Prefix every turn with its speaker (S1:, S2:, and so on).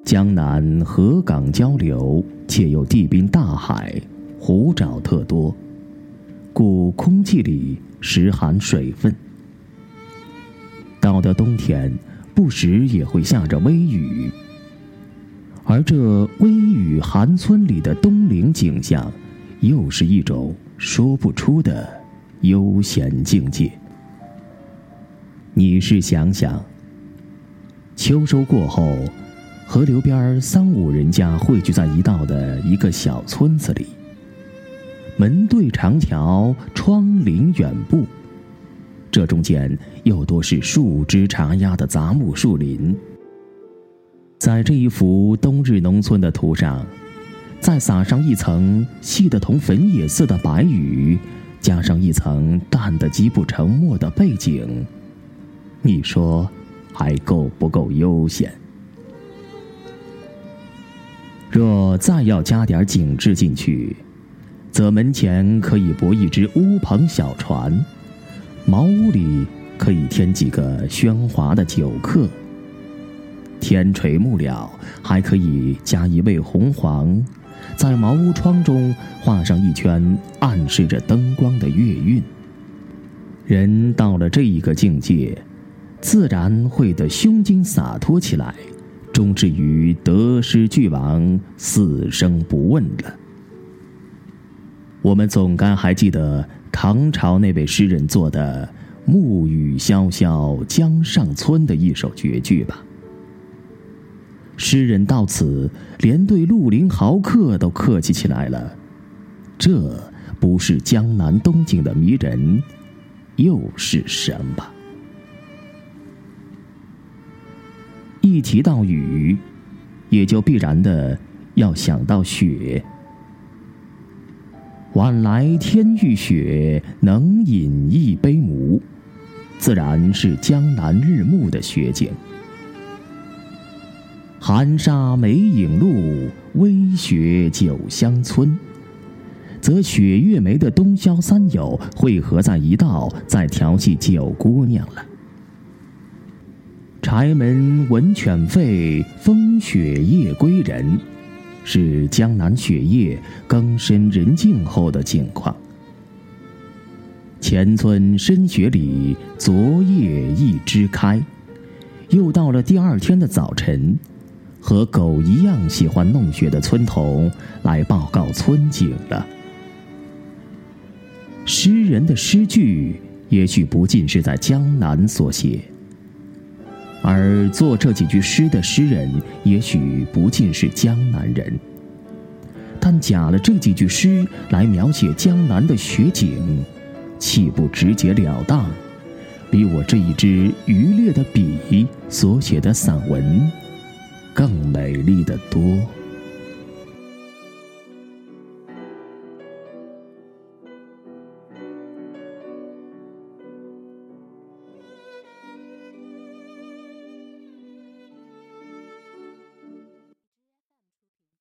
S1: 江南河港交流，且有地滨大海，湖沼特多，故空气里时含水分。到了冬天，不时也会下着微雨，而这微雨寒村里的冬陵景象，又是一种说不出的悠闲境界。你试想想，秋收过后，河流边3、5人家汇聚在一道的一个小村子里，门对长桥，窗临远步，这中间又多是树枝插压的杂木树林。在这一幅冬日农村的图上，再撒上一层细得同粉也似的白雨，加上一层淡得极不成墨的背景，你说还够不够悠闲？若再要加点景致进去，则门前可以泊一只乌篷小船，茅屋里可以添几个喧哗的酒客，天垂暮了，还可以加一味红黄，在茅屋窗中画上一圈暗示着灯光的月晕。人到了这一个境界，自然会得胸襟洒脱起来，终至于得失俱亡，死生不问了。我们总该还记得唐朝那位诗人做的《暮雨潇潇江上村》的一首绝句吧。诗人到此连对绿林豪客都客气起来了，这不是江南冬景的迷人，又是什么？一提到雨，也就必然的要想到雪。晚来天欲雪，能饮一杯无，自然是江南日暮的雪景。寒沙梅影路，微雪酒香村，则雪月梅的冬宵三友汇合在一道，在调戏九姑娘了。柴门闻犬吠，风雪夜归人，是江南雪夜更深人静后的景况。前村深雪里，昨夜一枝开，又到了第2天的早晨，和狗一样喜欢弄雪的村童来报告村景了。诗人的诗句也许不尽是在江南所写，而做这几句诗的诗人也许不尽是江南人，但假了这几句诗来描写江南的雪景，岂不直截了当，比我这一支渔猎的笔所写的散文更美丽得多。